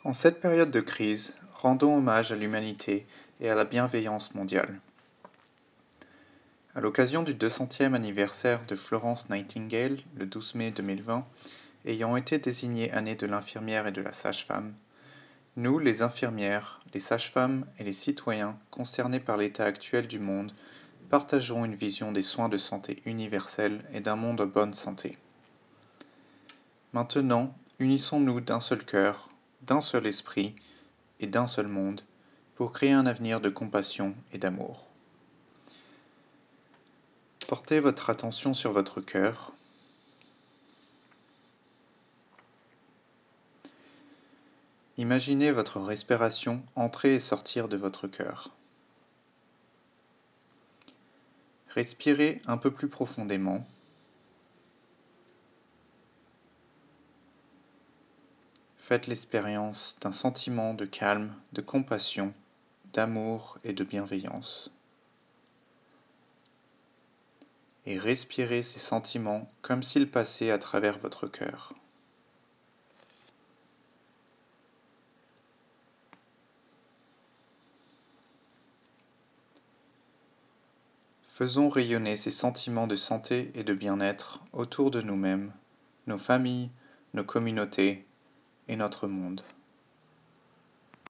En cette période de crise, rendons hommage à l'humanité et à la bienveillance mondiale. À l'occasion du 200e anniversaire de Florence Nightingale, le 12 mai 2020, ayant été désignée année de l'infirmière et de la sage-femme, nous, les infirmières, les sages-femmes et les citoyens concernés par l'état actuel du monde, partageons une vision des soins de santé universels et d'un monde en bonne santé. Maintenant, unissons-nous d'un seul cœur, d'un seul esprit et d'un seul monde pour créer un avenir de compassion et d'amour. Portez votre attention sur votre cœur. Imaginez votre respiration entrer et sortir de votre cœur. Respirez un peu plus profondément. Faites l'expérience d'un sentiment de calme, de compassion, d'amour et de bienveillance. Et respirez ces sentiments comme s'ils passaient à travers votre cœur. Faisons rayonner ces sentiments de santé et de bien-être autour de nous-mêmes, nos familles, nos communautés et notre monde.